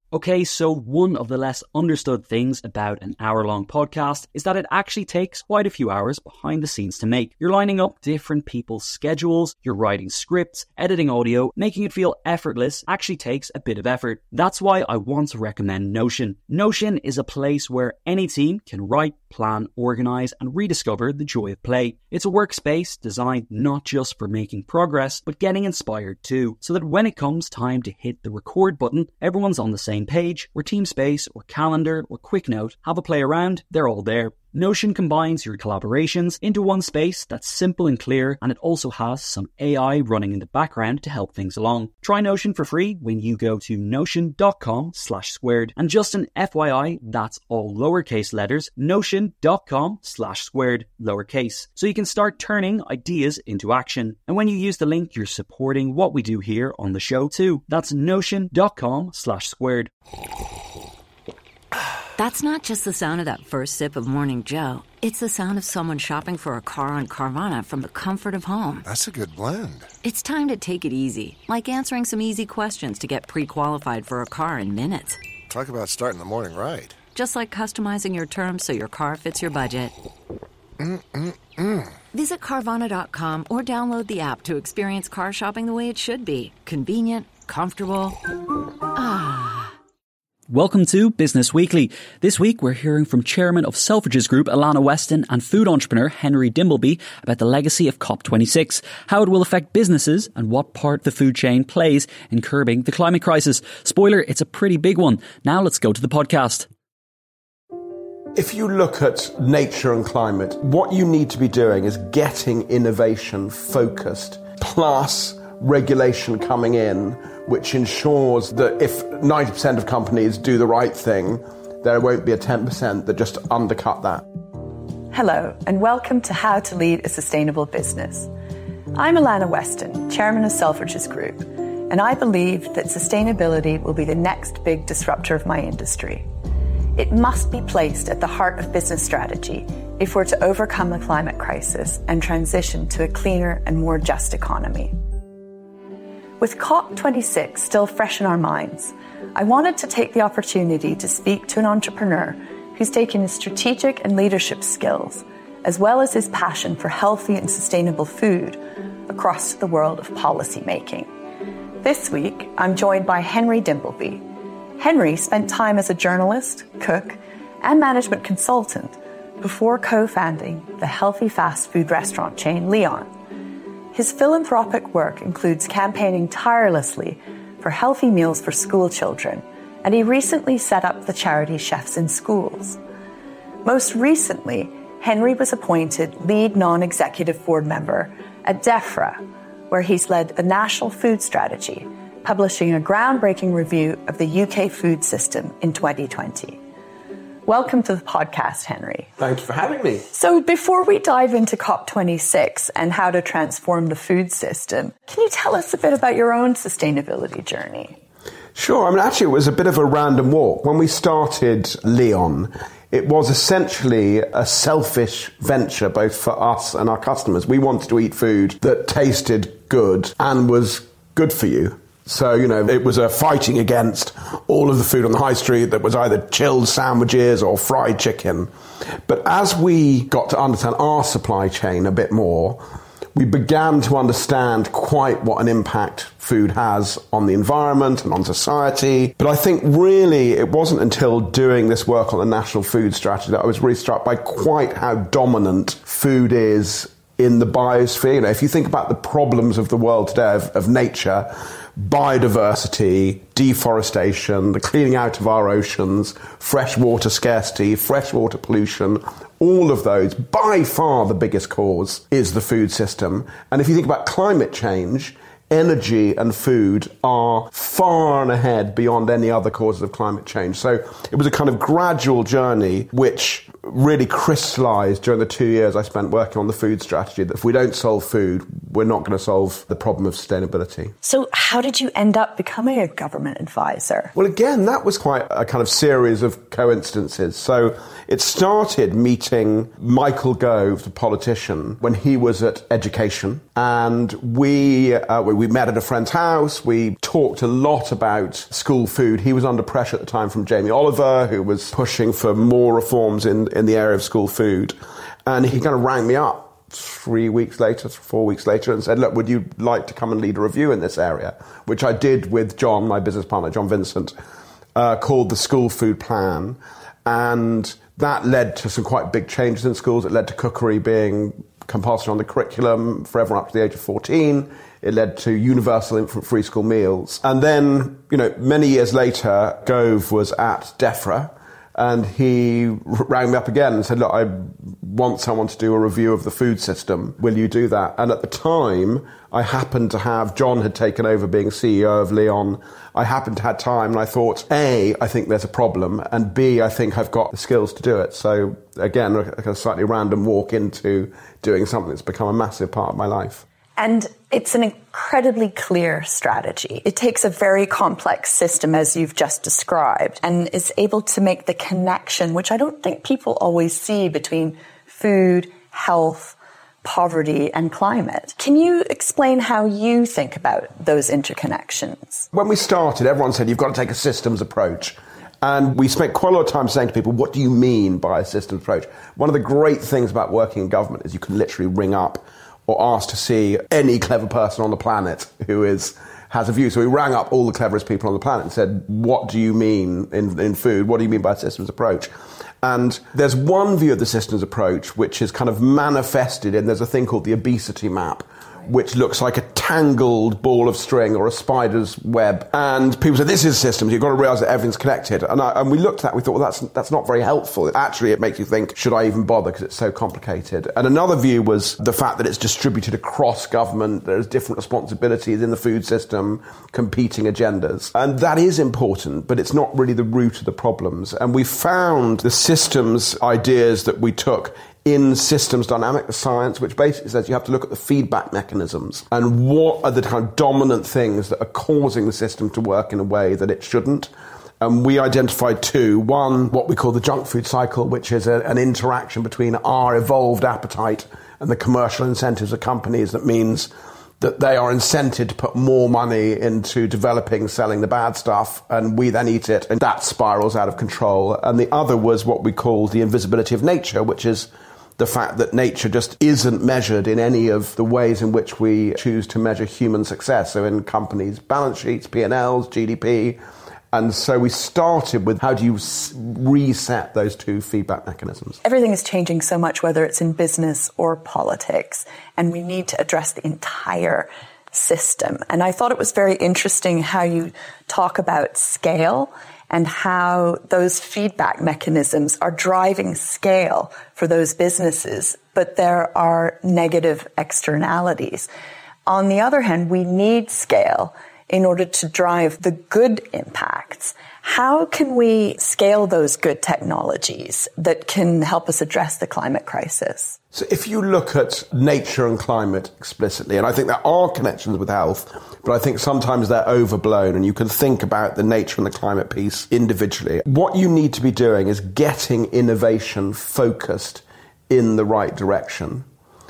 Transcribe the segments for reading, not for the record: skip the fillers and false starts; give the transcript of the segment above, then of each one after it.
Okay, so one of the less understood things about an hour-long podcast is that it actually takes quite a few hours behind the scenes to make. You're lining up different people's schedules, you're writing scripts, editing audio, making it feel effortless actually takes a bit of effort. That's why I want to recommend Notion. Notion is a place where any team can write, plan, organize, and rediscover the joy of play. It's a workspace designed not just for making progress, but getting inspired too, so that when it comes time to hit the record button, everyone's on the same page, where TeamSpace or Calendar or QuickNote have a play around, they're all there. Notion combines your collaborations into one space that's simple and clear, and it also has some AI running in the background to help things along. Try Notion for free when you go to notion.com/squared. And just an FYI, that's all lowercase letters, notion.com/squared, lowercase. So you can start turning ideas into action. And when you use the link, you're supporting what we do here on the show too. That's notion.com/squared. That's not just the sound of that first sip of Morning Joe. It's the sound of someone shopping for a car on Carvana from the comfort of home. That's a good blend. It's time to take it easy, like answering some easy questions to get pre-qualified for a car in minutes. Talk about starting the morning right. Just like customizing your terms so your car fits your budget. Visit Carvana.com or download the app to experience car shopping the way it should be. Convenient, comfortable. Welcome to Business Weekly. This week we're hearing from Chairman of Selfridges Group Alana Weston and food entrepreneur Henry Dimbleby about the legacy of COP26, how it will affect businesses and what part the food chain plays in curbing the climate crisis. Spoiler, it's a pretty big one. Now let's go to the podcast. If you look at nature and climate, what you need to be doing is getting innovation focused, plus regulation coming in, which ensures that if 90% of companies do the right thing, there won't be a 10% that just undercut that. Hello, and welcome to How to Lead a Sustainable Business. I'm Alana Weston, Chairman of Selfridges Group, and I believe that sustainability will be the next big disruptor of my industry. It must be placed at the heart of business strategy if we're to overcome the climate crisis and transition to a cleaner and more just economy. With COP26 still fresh in our minds, I wanted to take the opportunity to speak to an entrepreneur who's taken his strategic and leadership skills, as well as his passion for healthy and sustainable food, across the world of policy making. This week, I'm joined by Henry Dimbleby. Henry spent time as a journalist, cook, and management consultant before co-founding the healthy fast food restaurant chain Leon. His philanthropic work includes campaigning tirelessly for healthy meals for school children, and he recently set up the charity Chefs in Schools. Most recently, Henry was appointed lead non-executive board member at DEFRA, where he's led the national food strategy, publishing a groundbreaking review of the UK food system in 2020. Welcome to the podcast, Henry. Thank you for having me. So before we dive into COP26 and how to transform the food system, can you tell us a bit about your own sustainability journey? Sure. I mean, actually, it was a bit of a random walk. When we started Leon, it was essentially a selfish venture, both for us and our customers. We wanted to eat food that tasted good and was good for you. So, it was a fighting against all of the food on the high street that was either chilled sandwiches or fried chicken. But as we got to understand our supply chain a bit more, we began to understand quite what an impact food has on the environment and on society. But I think really it wasn't until doing this work on the National Food Strategy that I was really struck by quite how dominant food is in the biosphere. If you think about the problems of the world today, of nature, biodiversity, deforestation, the cleaning out of our oceans, freshwater scarcity, freshwater pollution, all of those, by far the biggest cause is the food system. And if you think about climate change, energy and food are far and ahead beyond any other causes of climate change. So it was a kind of gradual journey which really crystallised during the 2 years I spent working on the food strategy that if we don't solve food, we're not going to solve the problem of sustainability. So how did you end up becoming a government advisor? Well, again, that was quite a kind of series of coincidences. So it started meeting Michael Gove, the politician, when he was at Education. And we met at a friend's house. We talked a lot about school food. He was under pressure at the time from Jamie Oliver, who was pushing for more reforms in the area of school food. And he kind of rang me up 4 weeks later, and said, look, would you like to come and lead a review in this area? Which I did with John, my business partner, John Vincent, called the School Food Plan. And that led to some quite big changes in schools. It led to cookery being compulsory on the curriculum for everyone up to the age of 14. It led to universal infant free school meals. And then, many years later, Gove was at DEFRA, and he rang me up again and said, look, I want someone to do a review of the food system. Will you do that? And at the time, I happened to have, John had taken over being CEO of Leon. I happened to have time, and I thought, A, I think there's a problem, and B, I think I've got the skills to do it. So again, a slightly random walk into doing something that's become a massive part of my life. And it's an incredibly clear strategy. It takes a very complex system, as you've just described, and is able to make the connection, which I don't think people always see, between food, health, poverty, and climate. Can you explain how you think about those interconnections? When we started, everyone said, you've got to take a systems approach. And we spent quite a lot of time saying to people, what do you mean by a systems approach? One of the great things about working in government is you can literally ring up or ask to see any clever person on the planet who has a view. So we rang up all the cleverest people on the planet and said, what do you mean in food? What do you mean by a systems approach? And there's one view of the systems approach which is kind of manifested in, there's a thing called the obesity map, which looks like a tangled ball of string or a spider's web. And people say, this is systems, you've got to realise that everything's connected. And we looked at that, we thought, well, that's not very helpful. Actually, it makes you think, should I even bother, because it's so complicated. And another view was the fact that it's distributed across government, there's different responsibilities in the food system, competing agendas. And that is important, but it's not really the root of the problems. And we found the systems ideas that we took in systems dynamic science, which basically says you have to look at the feedback mechanisms and what are the kind of dominant things that are causing the system to work in a way that it shouldn't. And we identified two. One, what we call the junk food cycle, which is an interaction between our evolved appetite and the commercial incentives of companies. That means that they are incented to put more money into developing, selling the bad stuff, and we then eat it, and that spirals out of control. And the other was what we call the invisibility of nature, which is the fact that nature just isn't measured in any of the ways in which we choose to measure human success. So in companies' balance sheets, P&Ls, GDP. And so we started with how do you reset those two feedback mechanisms? Everything is changing so much, whether it's in business or politics, and we need to address the entire system. And I thought it was very interesting how you talk about scale and how those feedback mechanisms are driving scale for those businesses, but there are negative externalities. On the other hand, we need scale in order to drive the good impacts. How can we scale those good technologies that can help us address the climate crisis? So if you look at nature and climate explicitly, and I think there are connections with health, but I think sometimes they're overblown, and you can think about the nature and the climate piece individually. What you need to be doing is getting innovation focused in the right direction.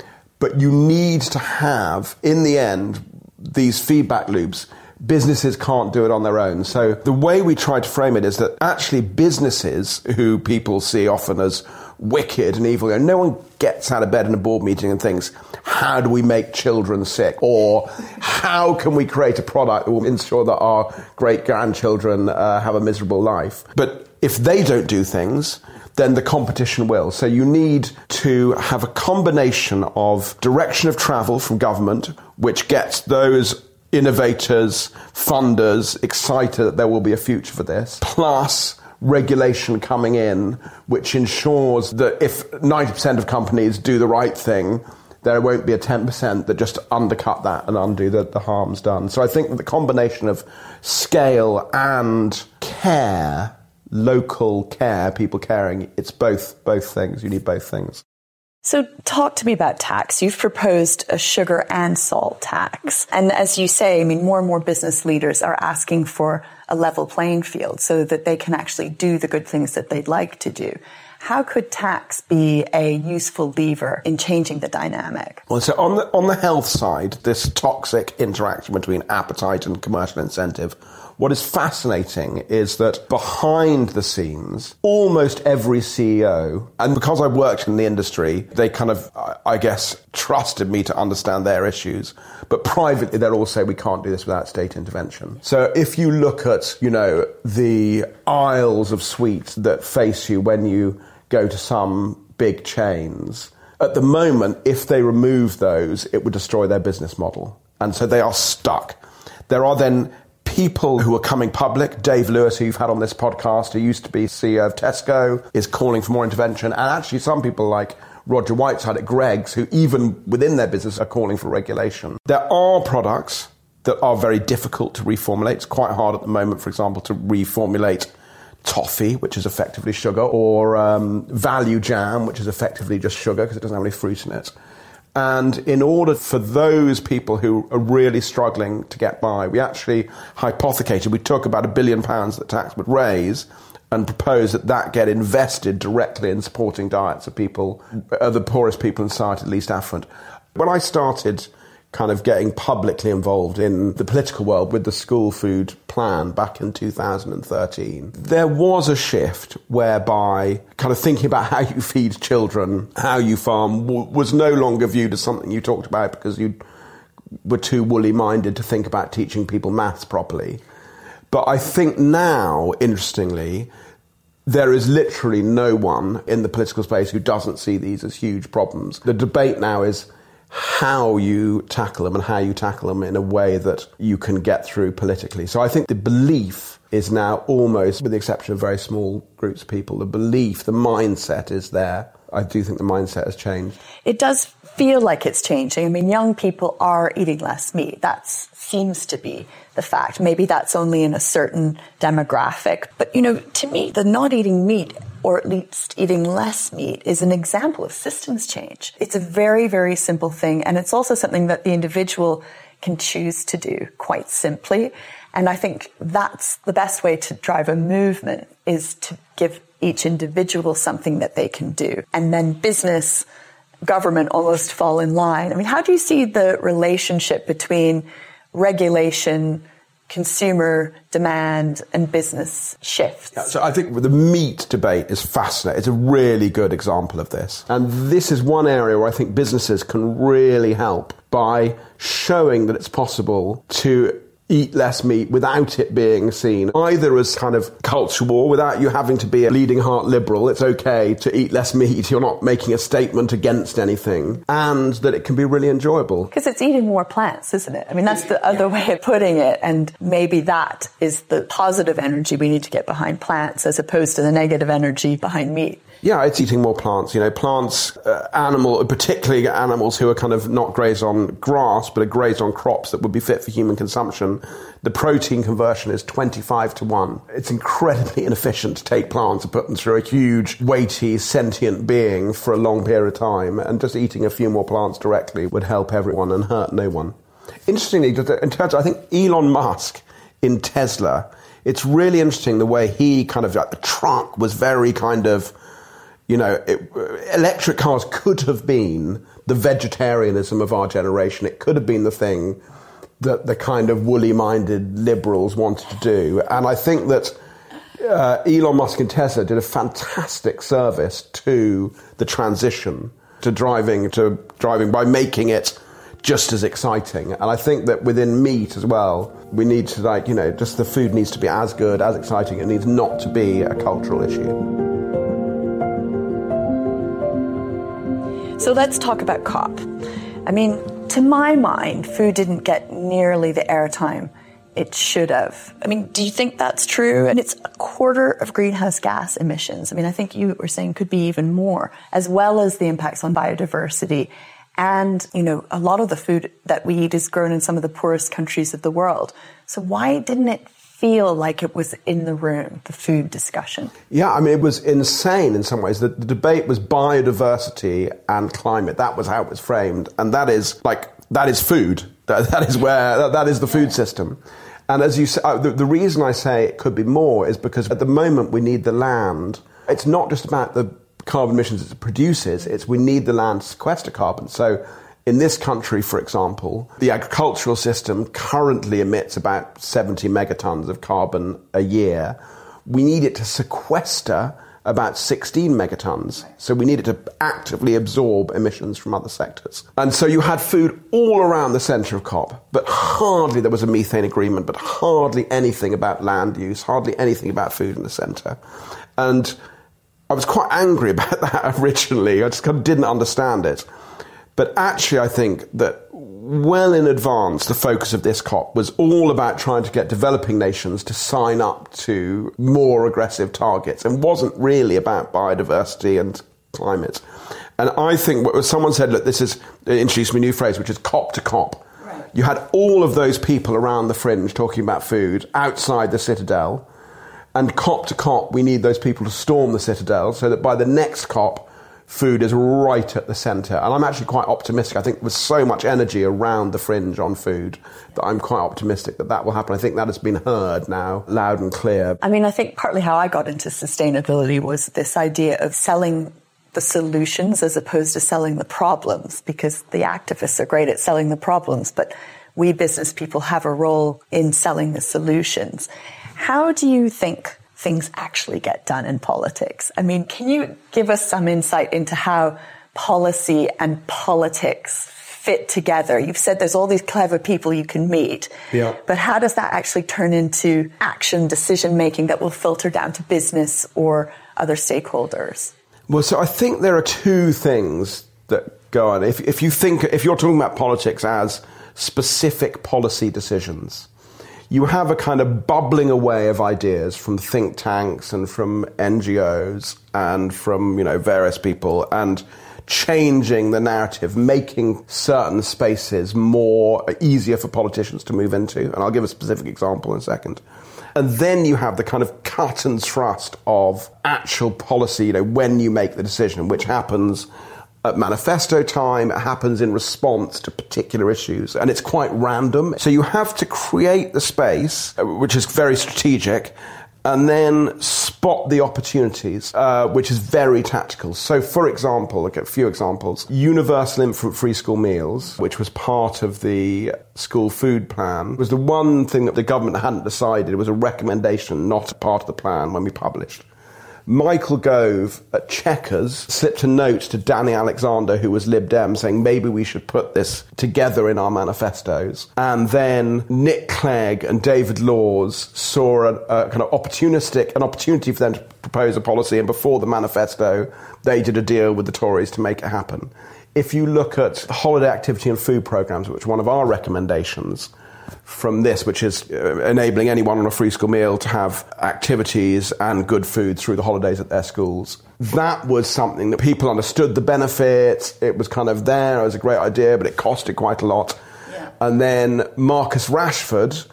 But you need to have, in the end, these feedback loops. Businesses can't do it on their own. So the way we try to frame it is that actually businesses, who people see often as wicked and evil, no one gets out of bed in a board meeting and thinks, how do we make children sick? Or how can we create a product that will ensure that our great-grandchildren have a miserable life? But if they don't do things, then the competition will. So you need to have a combination of direction of travel from government, which gets those innovators, funders excited that there will be a future for this, plus regulation coming in, which ensures that if 90% of companies do the right thing, there won't be a 10% that just undercut that and undo the harms done. So I think that the combination of scale and care local care, people caring. It's both things. You need both things. So talk to me about tax. You've proposed a sugar and salt tax. And as you say, I mean, more and more business leaders are asking for a level playing field so that they can actually do the good things that they'd like to do. How could tax be a useful lever in changing the dynamic? Well, so on the health side, this toxic interaction between appetite and commercial incentive, what is fascinating is that behind the scenes, almost every CEO, and because I worked in the industry, they kind of, I guess, trusted me to understand their issues. But privately, they'll all say, we can't do this without state intervention. So if you look at, the aisles of sweets that face you when you go to some big chains, at the moment, if they remove those, it would destroy their business model. And so they are stuck. There are then people who are coming public. Dave Lewis, who you've had on this podcast, who used to be CEO of Tesco, is calling for more intervention. And actually some people like Roger Whiteside at Greggs, who even within their business are calling for regulation. There are products that are very difficult to reformulate. It's quite hard at the moment, for example, to reformulate toffee, which is effectively sugar, or value jam, which is effectively just sugar because it doesn't have any fruit in it. And in order for those people who are really struggling to get by, we actually hypothecated, we took about £1 billion that tax would raise and proposed that get invested directly in supporting diets of people, the poorest people in society, the least affluent. When I started kind of getting publicly involved in the political world with the school food plan back in 2013, there was a shift whereby kind of thinking about how you feed children, how you farm, was no longer viewed as something you talked about because you were too woolly-minded to think about teaching people maths properly. But I think now, interestingly, there is literally no one in the political space who doesn't see these as huge problems. The debate now is how you tackle them and how you tackle them in a way that you can get through politically. So I think the belief is now almost, with the exception of very small groups of people, the belief, the mindset is there. I do think the mindset has changed. It does feel like it's changing. I mean, young people are eating less meat. That seems to be the fact. Maybe that's only in a certain demographic. But, to me, the not eating meat, or at least eating less meat, is an example of systems change. It's a very, very simple thing. And it's also something that the individual can choose to do quite simply. And I think that's the best way to drive a movement, is to give each individual something that they can do. And then business, government almost fall in line. I mean, how do you see the relationship between regulation, consumer demand, and business shifts? Yeah, so I think the meat debate is fascinating. It's a really good example of this. And this is one area where I think businesses can really help by showing that it's possible to eat less meat without it being seen either as kind of culture war, without you having to be a bleeding heart liberal. It's okay to eat less meat. You're not making a statement against anything, and that it can be really enjoyable. Because it's eating more plants, isn't it? I mean, that's the other way of putting it. And maybe that is the positive energy we need to get behind plants as opposed to the negative energy behind meat. Yeah, it's eating more plants. Plants, particularly animals who are kind of not grazed on grass, but are grazed on crops that would be fit for human consumption. The protein conversion is 25-1. It's incredibly inefficient to take plants and put them through a huge, weighty, sentient being for a long period of time. And just eating a few more plants directly would help everyone and hurt no one. Interestingly, in terms of, I think, Elon Musk in Tesla, it's really interesting the way he kind of, like, the truck was very kind of, electric cars could have been the vegetarianism of our generation. It could have been the thing that the kind of woolly-minded liberals wanted to do. And I think that Elon Musk and Tesla did a fantastic service to the transition to driving by making it just as exciting. And I think that within meat as well, we need to just the food needs to be as good, as exciting. It needs not to be a cultural issue. So let's talk about COP. I mean, to my mind, food didn't get nearly the airtime it should have. I mean, do you think that's true? And it's a quarter of greenhouse gas emissions. I mean, I think you were saying could be even more, as well as the impacts on biodiversity. And, a lot of the food that we eat is grown in some of the poorest countries of the world. So why didn't it feel like it was in the room, the food discussion? Yeah, I mean, it was insane in some ways. The debate was biodiversity and climate. That was how it was framed. And that is food. That is the food system. And as you say, the reason I say it could be more is because at the moment we need the land. It's not just about the carbon emissions it produces, it's we need the land to sequester carbon. So in this country, for example, the agricultural system currently emits about 70 megatons of carbon a year. We need it to sequester about 16 megatons. So we need it to actively absorb emissions from other sectors. And so you had food all around the centre of COP, but hardly there was a methane agreement, but hardly anything about land use, hardly anything about food in the centre. And I was quite angry about that originally. I just kind of didn't understand it. But actually, I think that well in advance, the focus of this COP was all about trying to get developing nations to sign up to more aggressive targets and wasn't really about biodiversity and climate. And I think someone said, look, this is introduced me a new phrase, which is COP to COP. Right. You had all of those people around the fringe talking about food outside the Citadel. And COP to COP, we need those people to storm the Citadel so that by the next COP, food is right at the centre. And I'm actually quite optimistic. I think there's so much energy around the fringe on food that I'm quite optimistic that will happen. I think that has been heard now, loud and clear. I mean, I think partly how I got into sustainability was this idea of selling the solutions as opposed to selling the problems, because the activists are great at selling the problems, but we business people have a role in selling the solutions. How do you think things actually get done in politics? I mean, can you give us some insight into how policy and politics fit together? You've said there's all these clever people you can meet, but how does that actually turn into action, decision-making that will filter down to business or other stakeholders? Well, so I think there are two things that go on. If you're talking about politics as specific policy decisions, you have a kind of bubbling away of ideas from think tanks and from NGOs and from, various people, and changing the narrative, making certain spaces easier for politicians to move into. And I'll give a specific example in a second. And then you have the kind of cut and thrust of actual policy, when you make the decision, which happens at manifesto time, it happens in response to particular issues, and it's quite random. So you have to create the space, which is very strategic, and then spot the opportunities, which is very tactical. So, for example, look at a few examples. Universal infant free school meals, which was part of the school food plan, was the one thing that the government hadn't decided. It was a recommendation, not a part of the plan when we published. Michael Gove at Chequers slipped a note to Danny Alexander, who was Lib Dem, saying maybe we should put this together in our manifestos. And then Nick Clegg and David Laws saw a kind of an opportunity for them to propose a policy, and before the manifesto, they did a deal with the Tories to make it happen. If you look at the holiday activity and food programmes, which is one of our recommendations from this, which is enabling anyone on a free school meal to have activities and good food through the holidays at their schools. That was something that people understood the benefits. It was kind of there. It was a great idea, but it costed quite a lot. Yeah. And then Marcus Rashford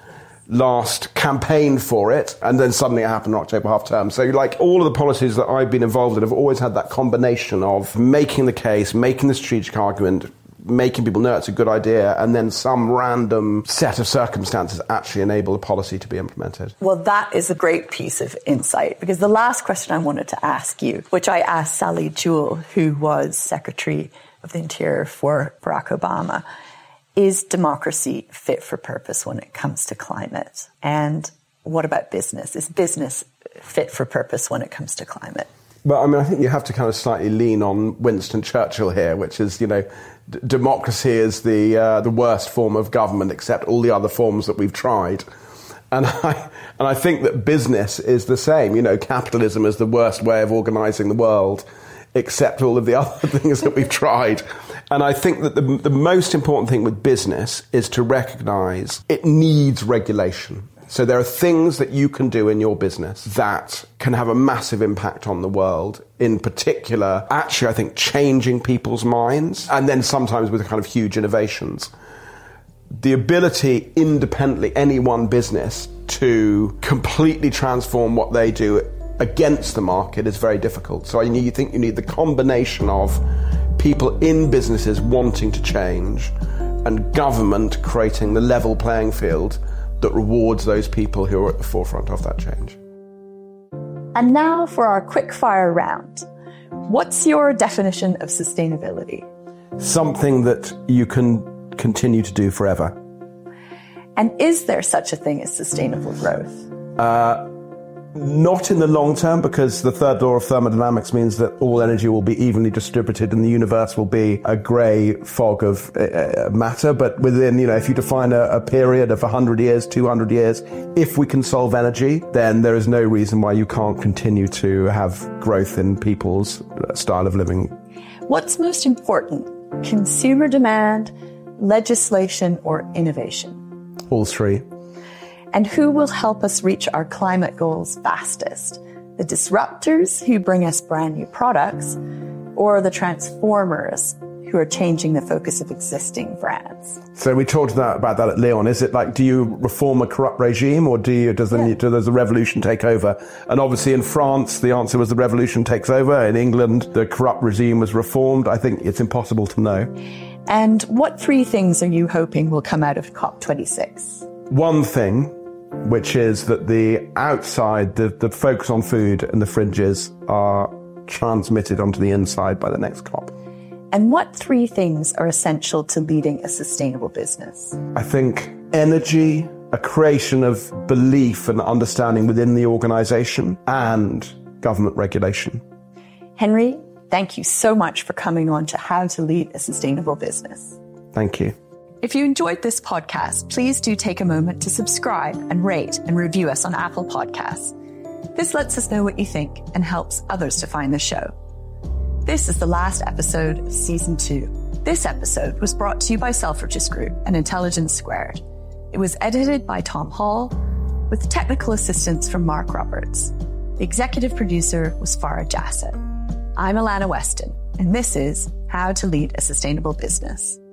last campaigned for it, and then suddenly it happened in October half term. So all of the policies that I've been involved in have always had that combination of making the case, making the strategic argument, making people know it's a good idea, and then some random set of circumstances actually enable the policy to be implemented. Well, that is a great piece of insight, because the last question I wanted to ask you, which I asked Sally Jewell, who was Secretary of the Interior for Barack Obama, is democracy fit for purpose when it comes to climate? And what about business? Is business fit for purpose when it comes to climate? Well, I mean, I think you have to kind of slightly lean on Winston Churchill here, which is, democracy is the worst form of government except all the other forms that we've tried. And I think that business is the same. Capitalism is the worst way of organising the world except all of the other things that we've tried. And I think that the most important thing with business is to recognise it needs regulation. So there are things that you can do in your business that can have a massive impact on the world. In particular, actually, I think changing people's minds, and then sometimes with kind of huge innovations. The ability independently, any one business, to completely transform what they do against the market is very difficult. So you think you need the combination of people in businesses wanting to change and government creating the level playing field that rewards those people who are at the forefront of that change. And now for our quick fire round. What's your definition of sustainability? Something that you can continue to do forever. And is there such a thing as sustainable growth? Not in the long term, because the third law of thermodynamics means that all energy will be evenly distributed and the universe will be a grey fog of matter. But within, if you define a period of 100 years, 200 years, if we can solve energy, then there is no reason why you can't continue to have growth in people's style of living. What's most important? Consumer demand, legislation, or innovation? All three. And who will help us reach our climate goals fastest? The disruptors who bring us brand new products, or the transformers who are changing the focus of existing brands? So we talked about that at Leon. Is it like, do you reform a corrupt regime, or does the revolution take over? And obviously in France, the answer was the revolution takes over. In England, the corrupt regime was reformed. I think it's impossible to know. And what three things are you hoping will come out of COP26? One thing, which is that the outside, the focus on food and the fringes are transmitted onto the inside by the next COP. And what three things are essential to leading a sustainable business? I think energy, a creation of belief and understanding within the organisation, and government regulation. Henry, thank you so much for coming on to How to Lead a Sustainable Business. Thank you. If you enjoyed this podcast, please do take a moment to subscribe and rate and review us on Apple Podcasts. This lets us know what you think and helps others to find the show. This is the last episode of Season 2. This episode was brought to you by Selfridges Group and Intelligence Squared. It was edited by Tom Hall, with technical assistance from Mark Roberts. The executive producer was Farah Jassett. I'm Alana Weston, and this is How to Lead a Sustainable Business.